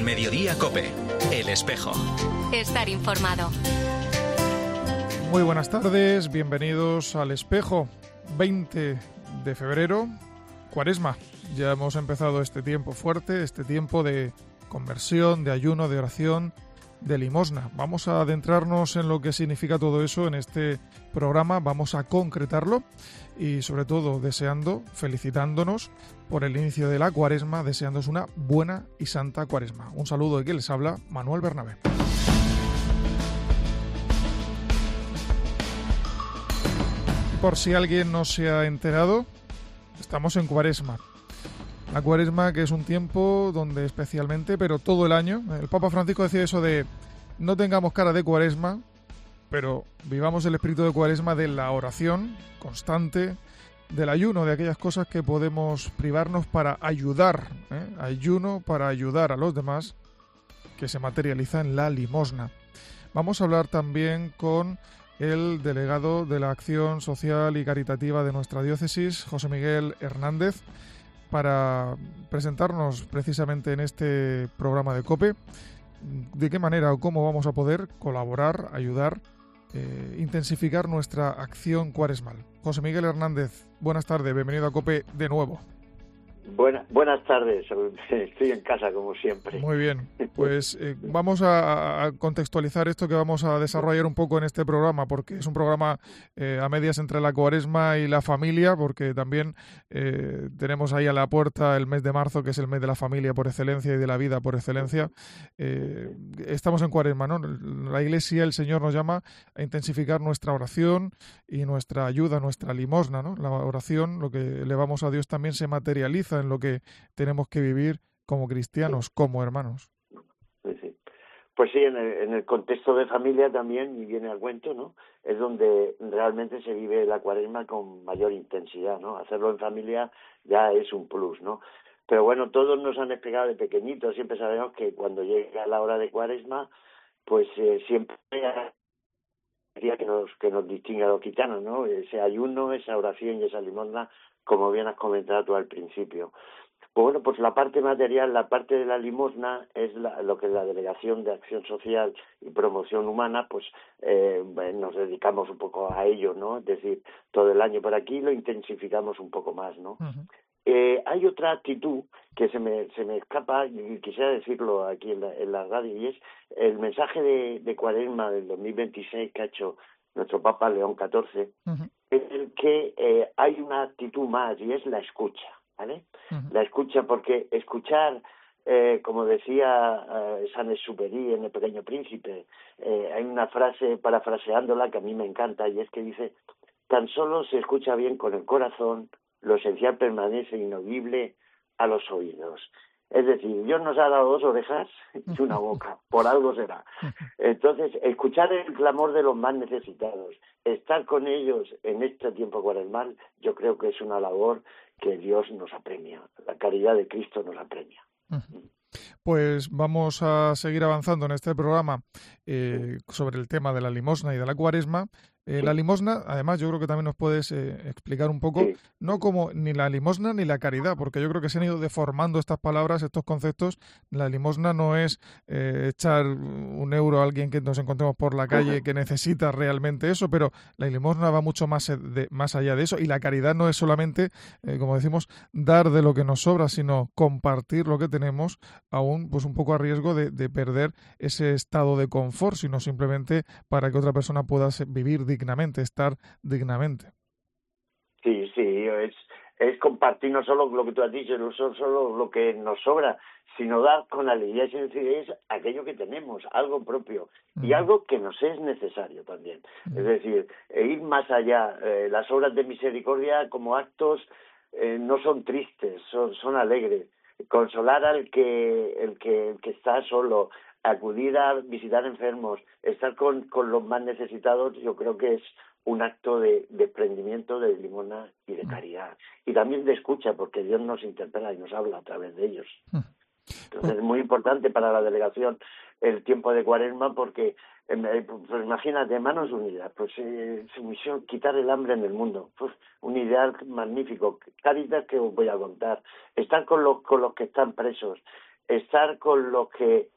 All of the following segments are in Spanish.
Mediodía COPE, El Espejo. Estar informado. Muy buenas tardes, bienvenidos al Espejo. 20 de febrero, Cuaresma. Ya hemos empezado este tiempo fuerte, este tiempo de conversión, de ayuno, de oración, de limosna. Vamos a adentrarnos en lo que significa todo eso en este programa, vamos a concretarlo y sobre todo felicitándonos por el inicio de la Cuaresma, deseándoos una buena y santa Cuaresma. Un saludo de quien les habla, Manuel Bernabé. Por si alguien no se ha enterado, estamos en Cuaresma. La Cuaresma, que es un tiempo donde especialmente, pero todo el año, el Papa Francisco decía eso de no tengamos cara de Cuaresma, pero vivamos el espíritu de Cuaresma de la oración constante, del ayuno, de aquellas cosas que podemos privarnos para ayudar, ayuno para ayudar a los demás, que se materializa en la limosna. Vamos a hablar también con el delegado de la Acción Social y Caritativa de nuestra diócesis, José Miguel Hernández, para presentarnos precisamente en este programa de COPE de qué manera o cómo vamos a poder colaborar, ayudar, intensificar nuestra acción cuaresmal. José Miguel Hernández, buenas tardes, bienvenido a COPE de nuevo. Buenas tardes, estoy en casa como siempre. Muy bien, pues vamos a contextualizar esto que vamos a desarrollar un poco en este programa, porque es un programa a medias entre la Cuaresma y la familia, porque también tenemos ahí a la puerta el mes de marzo, que es el mes de la familia por excelencia y de la vida por excelencia. Estamos en Cuaresma, ¿no? La Iglesia, el Señor nos llama a intensificar nuestra oración y nuestra ayuda, nuestra limosna, ¿no? La oración, lo que elevamos a Dios, también se materializa en lo que tenemos que vivir como cristianos, como hermanos. Sí. Pues sí, en el contexto de familia también, y viene al cuento, ¿no? Es donde realmente se vive la Cuaresma con mayor intensidad, ¿no? Hacerlo en familia ya es un plus, ¿no? Pero bueno, todos nos han explicado de pequeñitos, siempre sabemos que cuando llega la hora de Cuaresma, pues siempre hay que nos distingue a los gitanos, ¿no? Ese ayuno, esa oración y esa limosna, como bien has comentado tú al principio. Pues bueno, pues la parte material, la parte de la limosna es lo que es la Delegación de Acción Social y Promoción Humana, pues nos dedicamos un poco a ello, ¿no? Es decir, todo el año por aquí lo intensificamos un poco más, ¿no? Uh-huh. Hay otra actitud que se me escapa y quisiera decirlo aquí en la radio, y es el mensaje de Cuaresma del 2026 que ha hecho nuestro Papa León XIV, uh-huh. Es el que hay una actitud más y es la escucha, ¿vale? Uh-huh. La escucha, porque escuchar, como decía Saint-Exupéry en El Pequeño Príncipe, hay una frase, parafraseándola, que a mí me encanta, y es que dice: tan solo se escucha bien con el corazón, lo esencial permanece inaudible a los oídos. Es decir, Dios nos ha dado 2 orejas y una boca, por algo será. Entonces, escuchar el clamor de los más necesitados, estar con ellos en este tiempo cuaresmal, yo creo que es una labor que Dios nos apremia, la caridad de Cristo nos apremia. Pues vamos a seguir avanzando en este programa sobre el tema de la limosna y de la Cuaresma. La limosna, además, yo creo que también nos puedes explicar un poco, no como ni la limosna ni la caridad, porque yo creo que se han ido deformando estas palabras, estos conceptos. La limosna no es echar un euro a alguien que nos encontremos por la calle que necesita realmente eso, pero la limosna va mucho más allá de eso, y la caridad no es solamente, como decimos, dar de lo que nos sobra, sino compartir lo que tenemos, aún pues un poco a riesgo de perder ese estado de confort, sino simplemente para que otra persona pueda vivir dignamente, estar dignamente. Sí, es compartir no solo lo que tú has dicho, no solo lo que nos sobra, sino dar con alegría y sencillez aquello que tenemos, algo propio, y algo que nos es necesario también. Es decir, ir más allá. Las obras de misericordia como actos no son tristes, son alegres. Consolar al que está solo, acudir a visitar enfermos, estar con los más necesitados, yo creo que es un acto de desprendimiento, de limosna y de caridad. Y también de escucha, porque Dios nos interpela y nos habla a través de ellos. Entonces es muy importante para la delegación el tiempo de Cuaresma, porque pues imagínate, Manos Unidas, pues su misión, quitar el hambre en el mundo, pues un ideal magnífico. Cáritas, que os voy a contar, estar con los que están presos, estar con los que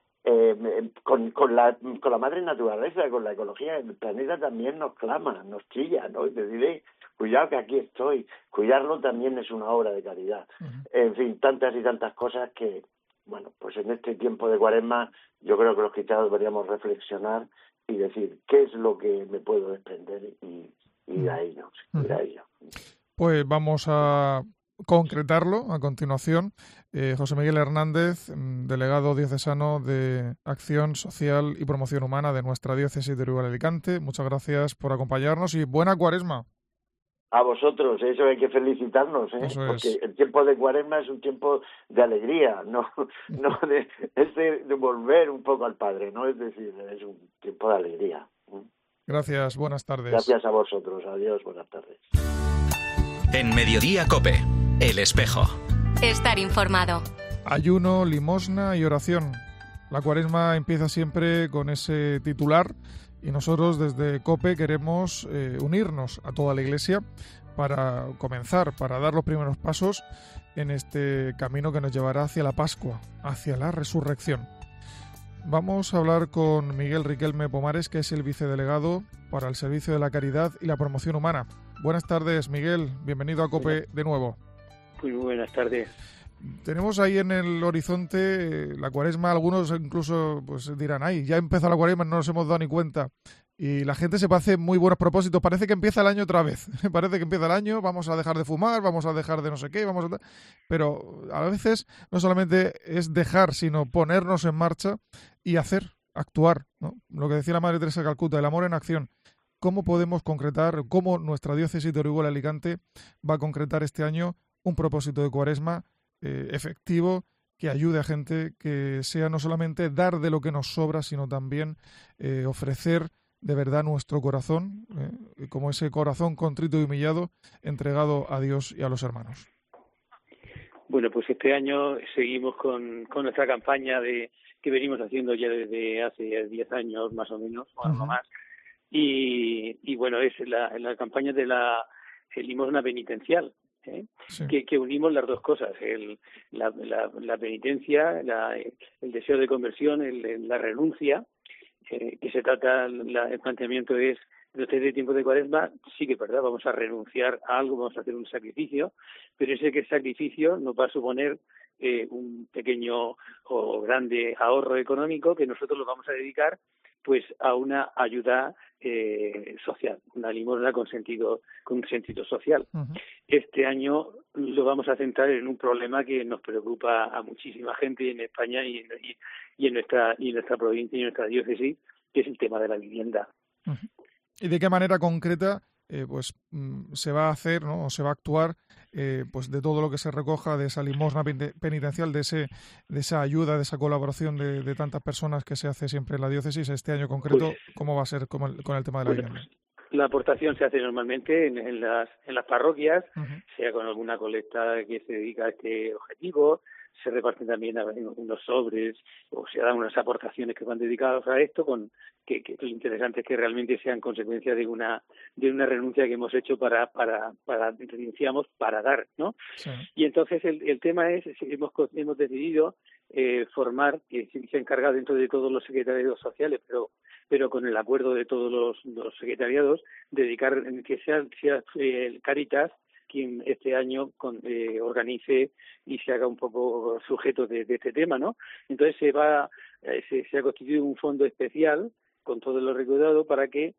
con la madre naturaleza, con la ecología. El planeta también nos clama, nos chilla, ¿no? Y te diré, cuidado que aquí estoy. Cuidarlo también es una obra de caridad. En fin, tantas y tantas cosas que, bueno, pues en este tiempo de Cuaresma yo creo que los cristianos deberíamos reflexionar y decir qué es lo que me puedo desprender y ir a ello, ir a ello. Pues vamos a concretarlo a continuación. José Miguel Hernández, delegado diocesano de Acción Social y Promoción Humana de nuestra diócesis de Teruel-Alicante. Muchas gracias por acompañarnos y buena Cuaresma. A vosotros, eso hay que felicitarnos, porque el tiempo de Cuaresma es un tiempo de alegría, no de volver un poco al Padre, ¿no? Es decir, es un tiempo de alegría. Gracias, buenas tardes. Gracias a vosotros, adiós, buenas tardes. En Mediodía COPE, El Espejo. Estar informado. Ayuno, limosna y oración. La Cuaresma empieza siempre con ese titular y nosotros desde COPE queremos unirnos a toda la Iglesia para comenzar, para dar los primeros pasos en este camino que nos llevará hacia la Pascua, hacia la resurrección. Vamos a hablar con Miguel Riquelme Pomares, que es el vicedelegado para el Servicio de la Caridad y la Promoción Humana. Buenas tardes, Miguel. Bienvenido a COPE de nuevo. Muy buenas tardes. Tenemos ahí en el horizonte la Cuaresma. Algunos incluso pues dirán, ay, ya empezó la Cuaresma, no nos hemos dado ni cuenta. Y la gente se hace muy buenos propósitos. Parece que empieza el año otra vez. Parece que empieza el año, vamos a dejar de fumar, vamos a dejar de no sé qué, pero a veces no solamente es dejar, sino ponernos en marcha y hacer, actuar, ¿no? Lo que decía la Madre Teresa de Calcuta, el amor en acción. ¿Cómo podemos concretar, cómo nuestra diócesis de Orihuela-Alicante va a concretar este año un propósito de Cuaresma efectivo, que ayude a gente, que sea no solamente dar de lo que nos sobra, sino también ofrecer de verdad nuestro corazón, como ese corazón contrito y humillado, entregado a Dios y a los hermanos? Bueno, pues este año seguimos con nuestra campaña que venimos haciendo ya desde hace 10 años más o menos, o algo más. Y bueno, es la campaña de la limosna penitencial, sí. que unimos las dos cosas, la penitencia, el deseo de conversión, la renuncia, que se trata, el planteamiento es, en este tiempo de Cuaresma, sí que es verdad, vamos a renunciar a algo, vamos a hacer un sacrificio, pero ese sacrificio nos va a suponer un pequeño o grande ahorro económico que nosotros lo vamos a dedicar pues a una ayuda social, una limosna con sentido social. Uh-huh. Este año lo vamos a centrar en un problema que nos preocupa a muchísima gente en España y en nuestra provincia y en nuestra diócesis, que es el tema de la vivienda. Uh-huh. ¿Y de qué manera concreta se va a hacer, ¿no? O se va a actuar pues de todo lo que se recoja de esa limosna penitencial, de esa ayuda, de esa colaboración de tantas personas que se hace siempre en la diócesis? Este año concreto, pues, ¿cómo va a ser con el tema de la vivienda? La aportación se hace normalmente en las parroquias, uh-huh. sea con alguna colecta que se dedica a este objetivo, se reparten también unos sobres o se dan unas aportaciones que van dedicadas a esto, que lo interesante es que realmente sean consecuencia de una renuncia que hemos hecho renunciamos para dar, ¿no? Sí. Y entonces el tema es, hemos decidido formar, que se encarga dentro de todos los secretariados sociales, pero con el acuerdo de todos los secretariados, dedicar que sea el Cáritas quien este año organice y se haga un poco sujeto de este tema, ¿no? Entonces se ha constituido un fondo especial con todo lo recaudado para que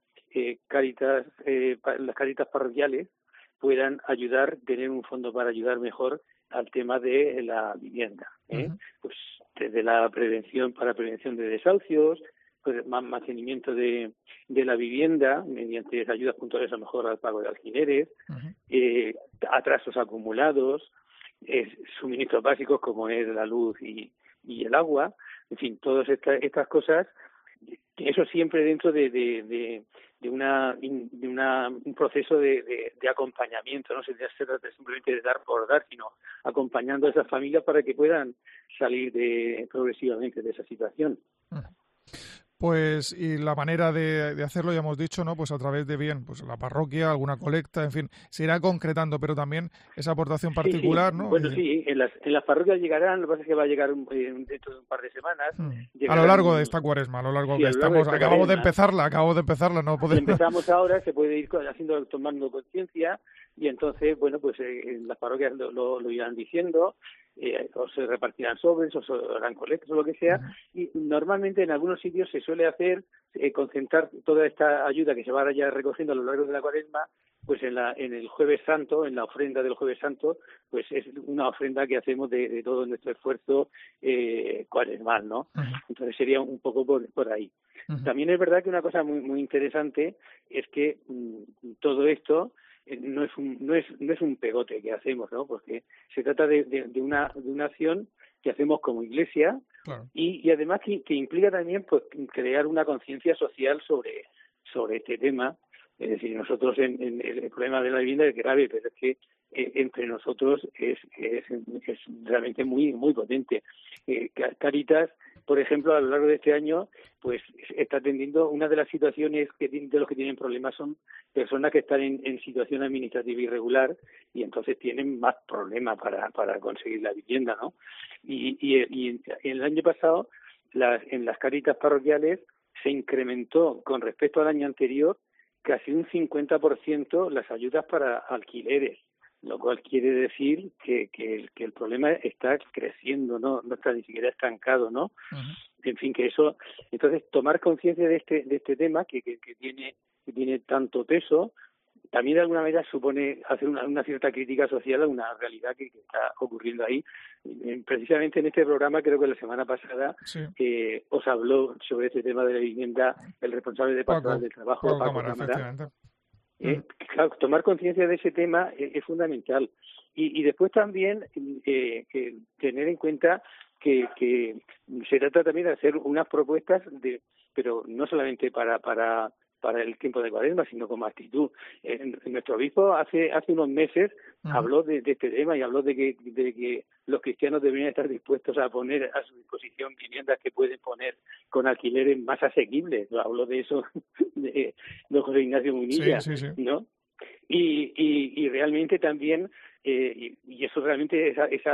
las Cáritas parroquiales puedan tener un fondo para ayudar mejor al tema de la vivienda, uh-huh. Pues desde la prevención de desahucios, pues mantenimiento de la vivienda mediante ayudas puntuales a lo mejor al pago de alquileres, uh-huh. Atrasos acumulados, suministros básicos como es la luz y el agua, en fin, todas estas cosas, eso siempre dentro de un proceso de acompañamiento, no se trata simplemente de dar por dar, sino acompañando a esas familias para que puedan salir progresivamente de esa situación. Uh-huh. Pues, y la manera de hacerlo, ya hemos dicho, ¿no? Pues a través de pues la parroquia, alguna colecta, en fin, se irá concretando, pero también esa aportación particular, sí. ¿no? Bueno, sí, en las parroquias llegarán, lo que pasa es que va a llegar dentro de un par de semanas. A lo largo de esta cuaresma, a lo largo que estamos, acabamos de empezarla, no podemos. Empezamos ahora, se puede ir tomando conciencia, y entonces, bueno, pues las parroquias lo irán diciendo, o se repartirán sobres, o se harán colectas, o lo que sea, y normalmente en algunos sitios se suele hacer concentrar toda esta ayuda que se va ya recogiendo a lo largo de la cuaresma, pues en el Jueves Santo, en la ofrenda del Jueves Santo, pues es una ofrenda que hacemos de todo nuestro esfuerzo cuaresmal, ¿no? Entonces sería un poco por ahí. También es verdad que una cosa muy muy interesante es que todo esto no es un pegote que hacemos, ¿no? Porque se trata de una acción que hacemos como Iglesia, claro. y además que implica también pues crear una conciencia social sobre este tema. Es decir, nosotros en el problema de la vivienda es grave, pero es que entre nosotros es realmente muy muy potente. Cáritas, por ejemplo, a lo largo de este año, pues está atendiendo una de las situaciones de los que tienen problemas son personas que están en situación administrativa irregular, y entonces tienen más problemas para conseguir la vivienda, ¿no? Y el año pasado en las Cáritas parroquiales se incrementó con respecto al año anterior casi un 50% las ayudas para alquileres, lo cual quiere decir que el problema está creciendo, no está ni siquiera estancado, ¿no? En fin, que eso, entonces tomar conciencia de este tema que tiene tanto peso, también de alguna manera supone hacer una cierta crítica social a una realidad que está ocurriendo ahí. Precisamente en este programa, creo que la semana pasada, os habló sobre este tema de la vivienda el responsable de Pastoral del Trabajo, Paco Cámara. Claro, tomar conciencia de ese tema es fundamental. Y después también tener en cuenta que se trata también de hacer unas propuestas, pero no solamente para el tiempo de Cuaresma, sino como actitud. Nuestro obispo hace unos meses habló de este tema y habló de que los cristianos deberían estar dispuestos a poner a su disposición viviendas que pueden poner con alquileres más asequibles. Habló de eso de José Ignacio Munilla, ¿no? Y realmente también y eso realmente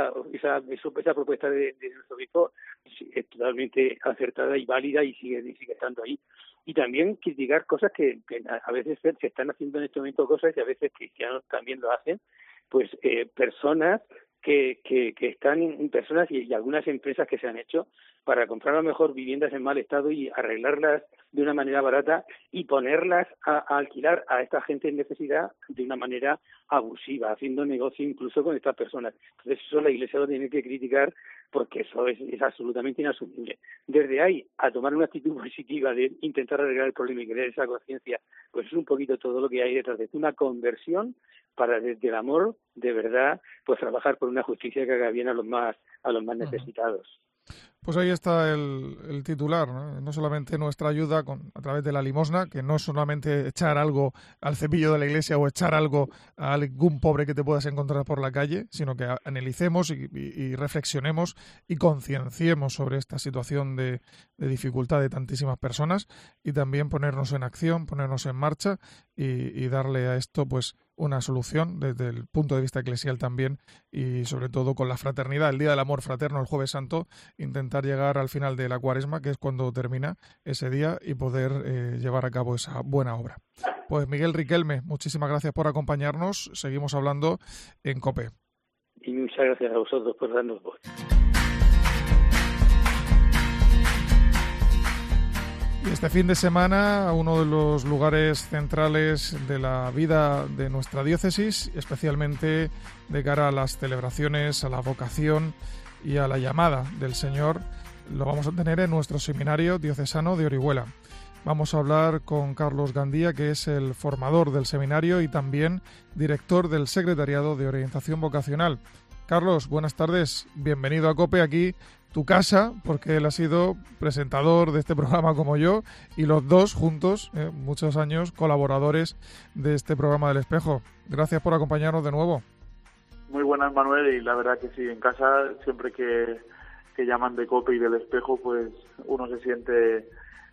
esa propuesta de nuestro obispo es totalmente acertada y válida y sigue estando ahí. Y también criticar cosas que a veces se están haciendo en este momento, cosas y a veces cristianos también lo hacen, pues personas que están, personas y algunas empresas que se han hecho para comprar a lo mejor viviendas en mal estado y arreglarlas de una manera barata y ponerlas a alquilar a esta gente en necesidad de una manera abusiva, haciendo negocio incluso con estas personas. Entonces eso la Iglesia lo tiene que criticar porque eso es absolutamente inasumible. Desde ahí a tomar una actitud positiva de intentar arreglar el problema y crear esa conciencia, pues es un poquito todo lo que hay detrás de esto, una conversión para desde el amor de verdad pues trabajar por una justicia que haga bien a los más necesitados. Pues ahí está el titular, ¿no? No solamente nuestra ayuda a través de la limosna, que no es solamente echar algo al cepillo de la iglesia o echar algo a algún pobre que te puedas encontrar por la calle, sino que analicemos y reflexionemos y concienciemos sobre esta situación de dificultad de tantísimas personas y también ponernos en acción, ponernos en marcha y darle a esto pues una solución desde el punto de vista eclesial también y sobre todo con la fraternidad, el Día del Amor Fraterno, el Jueves Santo, intentar llegar al final de la Cuaresma, que es cuando termina ese día, y poder llevar a cabo esa buena obra. Pues Miguel Riquelme, muchísimas gracias por acompañarnos. Seguimos hablando en COPE. Y muchas gracias a vosotros por darnos voz. Y este fin de semana, uno de los lugares centrales de la vida de nuestra diócesis, especialmente de cara a las celebraciones, a la vocación y a la llamada del Señor, lo vamos a tener en nuestro seminario diocesano de Orihuela. Vamos a hablar con Carlos Gandía, que es el formador del seminario y también director del Secretariado de Orientación Vocacional. Carlos, buenas tardes, bienvenido a COPE, aquí tu casa, porque él ha sido presentador de este programa como yo y los dos juntos, muchos años, colaboradores de este programa del Espejo. Gracias por acompañarnos de nuevo. Muy buenas, Manuel, y la verdad que sí, en casa siempre que llaman de COPE y del Espejo, pues uno se siente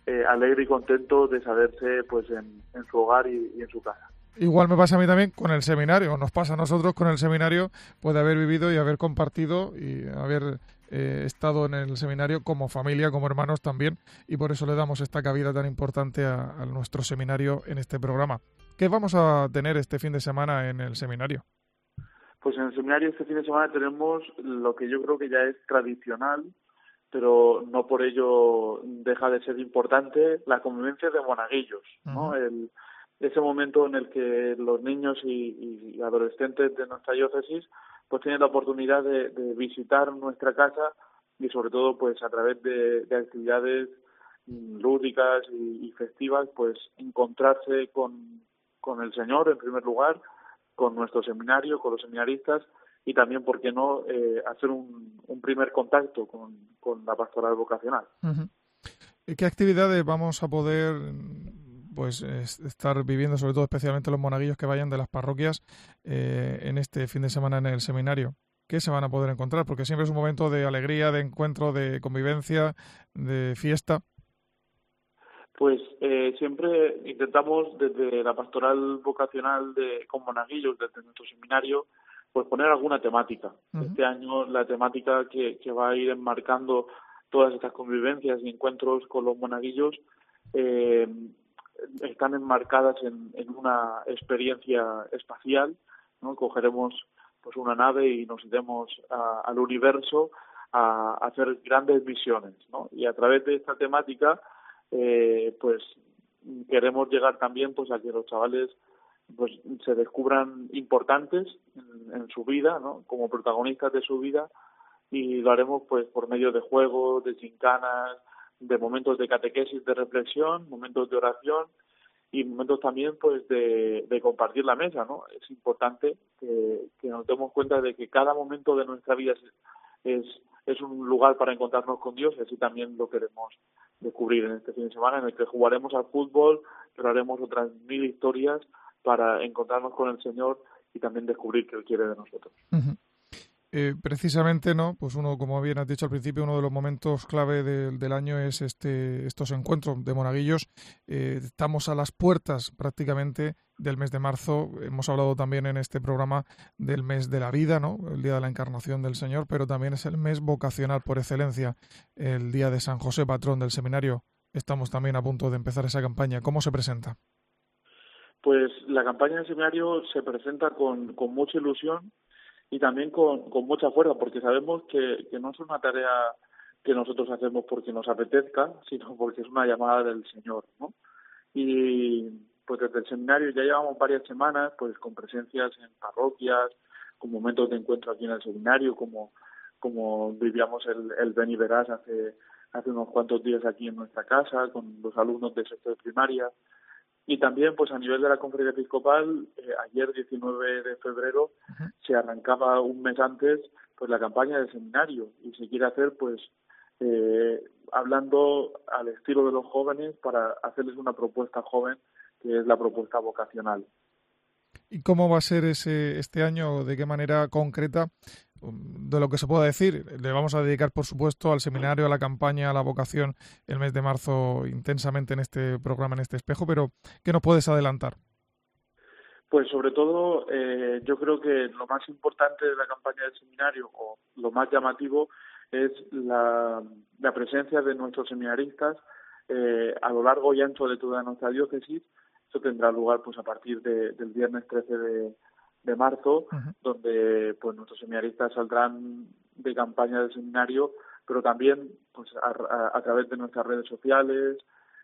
alegre y contento de saberse pues en su hogar y en su casa. Igual me pasa a mí también con el seminario, nos pasa a nosotros con el seminario, puede haber vivido y haber compartido y haber estado en el seminario como familia, como hermanos también, y por eso le damos esta cabida tan importante a nuestro seminario en este programa. ¿Qué vamos a tener este fin de semana en el seminario? Pues en el seminario este fin de semana tenemos lo que yo creo que ya es tradicional, pero no por ello deja de ser importante, la convivencia de monaguillos, ¿no? Ese momento en el que los niños y adolescentes de nuestra diócesis pues tienen la oportunidad de visitar nuestra casa y sobre todo pues a través de actividades lúdicas y festivas pues encontrarse con el Señor en primer lugar, con nuestro seminario, con los seminaristas y también, ¿por qué no?, hacer un primer contacto con la pastoral vocacional. Uh-huh. ¿Qué actividades vamos a poder pues estar viviendo, sobre todo especialmente los monaguillos que vayan de las parroquias en este fin de semana en el seminario? ¿Qué se van a poder encontrar? Porque siempre es un momento de alegría, de encuentro, de convivencia, de fiesta. Pues siempre intentamos desde la pastoral vocacional con monaguillos, desde nuestro seminario, pues poner alguna temática. Uh-huh. Este año la temática que va a ir enmarcando todas estas convivencias y encuentros con los monaguillos están enmarcadas en una experiencia espacial, ¿no? Cogeremos pues una nave y nos iremos al universo a hacer grandes misiones, ¿no? Y a través de esta temática pues queremos llegar también pues a que los chavales pues se descubran importantes en su vida, ¿no? Como protagonistas de su vida, y lo haremos pues por medio de juegos, de gincanas, de momentos de catequesis, de reflexión, momentos de oración y momentos también pues de compartir la mesa, ¿no? Es importante que nos demos cuenta de que cada momento de nuestra vida es un lugar para encontrarnos con Dios, y así también lo queremos descubrir en este fin de semana, en el que jugaremos al fútbol, pero haremos otras 1000 historias para encontrarnos con el Señor y también descubrir qué Él quiere de nosotros. Uh-huh. Precisamente, ¿no? Pues uno, como bien has dicho al principio, uno de los momentos clave del año es estos encuentros de monaguillos. Estamos a las puertas prácticamente del mes de marzo. Hemos hablado también en este programa del mes de la vida, ¿no? El día de la encarnación del Señor, pero también es el mes vocacional por excelencia, el día de San José, patrón del seminario. Estamos también a punto de empezar esa campaña. ¿Cómo se presenta? Pues la campaña del seminario se presenta con mucha ilusión y también con mucha fuerza, porque sabemos que no es una tarea que nosotros hacemos porque nos apetezca, sino porque es una llamada del Señor, ¿no? Y pues desde el seminario ya llevamos varias semanas pues con presencias en parroquias, con momentos de encuentro aquí en el seminario, como vivíamos el Ven y Verás hace unos cuantos días aquí en nuestra casa, con los alumnos de sexto de primaria. Y también, pues a nivel de la Conferencia Episcopal, ayer 19 de febrero uh-huh. se arrancaba un mes antes pues la campaña del seminario y se quiere hacer pues hablando al estilo de los jóvenes para hacerles una propuesta joven que es la propuesta vocacional. ¿Y cómo va a ser este año? ¿De qué manera concreta? De lo que se pueda decir, le vamos a dedicar, por supuesto, al seminario, a la campaña, a la vocación, el mes de marzo intensamente en este programa, en este espejo, pero ¿qué nos puedes adelantar? Pues sobre todo, yo creo que lo más importante de la campaña del seminario, o lo más llamativo, es la presencia de nuestros seminaristas a lo largo y ancho de toda nuestra diócesis. Esto tendrá lugar pues a partir del viernes 13 de marzo, uh-huh. donde pues nuestros seminaristas saldrán de campaña del seminario, pero también pues a través de nuestras redes sociales,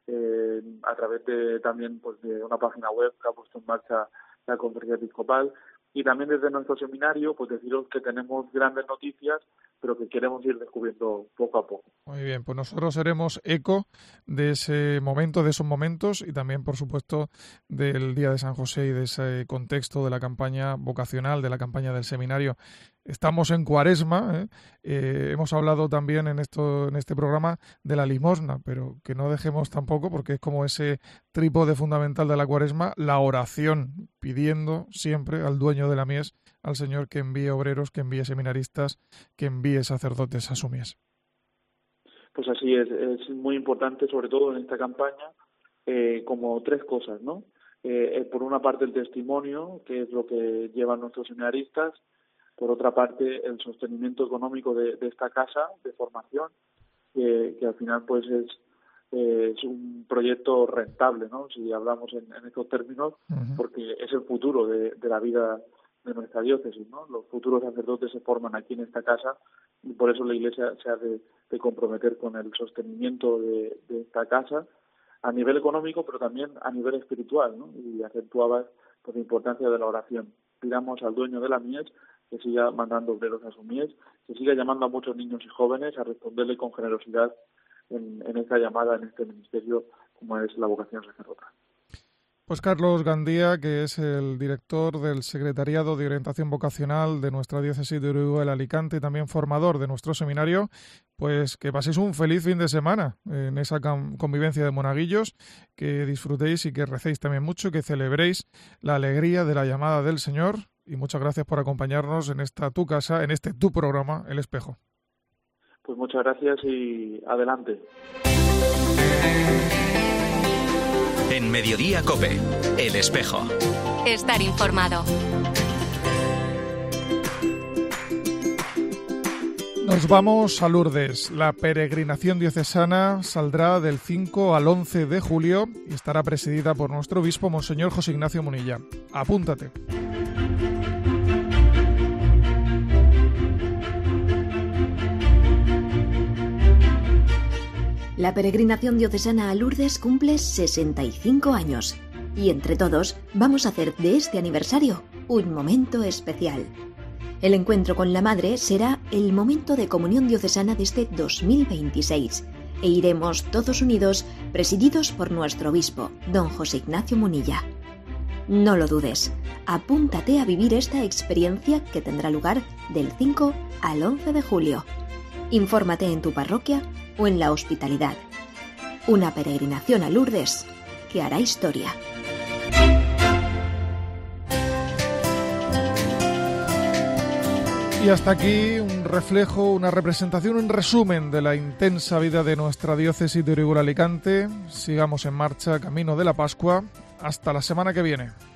a través de también pues de una página web que ha puesto en marcha la Conferencia Episcopal, y también desde nuestro seminario pues deciros que tenemos grandes noticias, pero que queremos ir descubriendo poco a poco. Muy bien, pues nosotros haremos eco de ese momento, de esos momentos, y también, por supuesto, del Día de San José y de ese contexto de la campaña vocacional, de la campaña del seminario. Estamos en Cuaresma, hemos hablado también en este programa de la limosna, pero que no dejemos tampoco, porque es como ese trípode fundamental de la Cuaresma, la oración, pidiendo siempre al dueño de la mies, al Señor, que envíe obreros, que envíe seminaristas, que envíe sacerdotes a su mies. pues así es muy importante, sobre todo en esta campaña, como 3 cosas, ¿no? Por una parte el testimonio, que es lo que llevan nuestros seminaristas. Por otra parte, el sostenimiento económico de esta casa de formación, que al final pues es un proyecto rentable, ¿no? Si hablamos en estos términos, porque es el futuro de la vida de nuestra diócesis, ¿no? Los futuros sacerdotes se forman aquí en esta casa y por eso la Iglesia se ha de comprometer con el sostenimiento de esta casa a nivel económico, pero también a nivel espiritual, ¿no? Y acentuabas pues, la importancia de la oración. Pidamos al dueño de la mies que siga mandando obreros a su mies, que siga llamando a muchos niños y jóvenes a responderle con generosidad en esta llamada, en este ministerio, como es la vocación sacerdotal. Pues Carlos Gandía, que es el director del Secretariado de Orientación Vocacional de nuestra diócesis de Orihuela-Alicante y también formador de nuestro seminario, pues que paséis un feliz fin de semana en esa convivencia de monaguillos, que disfrutéis y que recéis también mucho, que celebréis la alegría de la llamada del Señor, y muchas gracias por acompañarnos en esta tu casa, en este tu programa, El Espejo. Pues muchas gracias y adelante. En Mediodía COPE, El Espejo. Estar informado. Nos vamos a Lourdes. La peregrinación diocesana saldrá del 5 al 11 de julio y estará presidida por nuestro obispo, Monseñor José Ignacio Munilla. Apúntate. La peregrinación diocesana a Lourdes cumple 65 años y entre todos vamos a hacer de este aniversario un momento especial. El encuentro con la Madre será el momento de comunión diocesana de este 2026 e iremos todos unidos, presididos por nuestro obispo, don José Ignacio Munilla. No lo dudes, apúntate a vivir esta experiencia que tendrá lugar del 5 al 11 de julio. Infórmate en tu parroquia o en la hospitalidad. Una peregrinación a Lourdes que hará historia. Y hasta aquí un reflejo, una representación, un resumen de la intensa vida de nuestra diócesis de Orihuela-Alicante. Sigamos en marcha, camino de la Pascua. Hasta la semana que viene.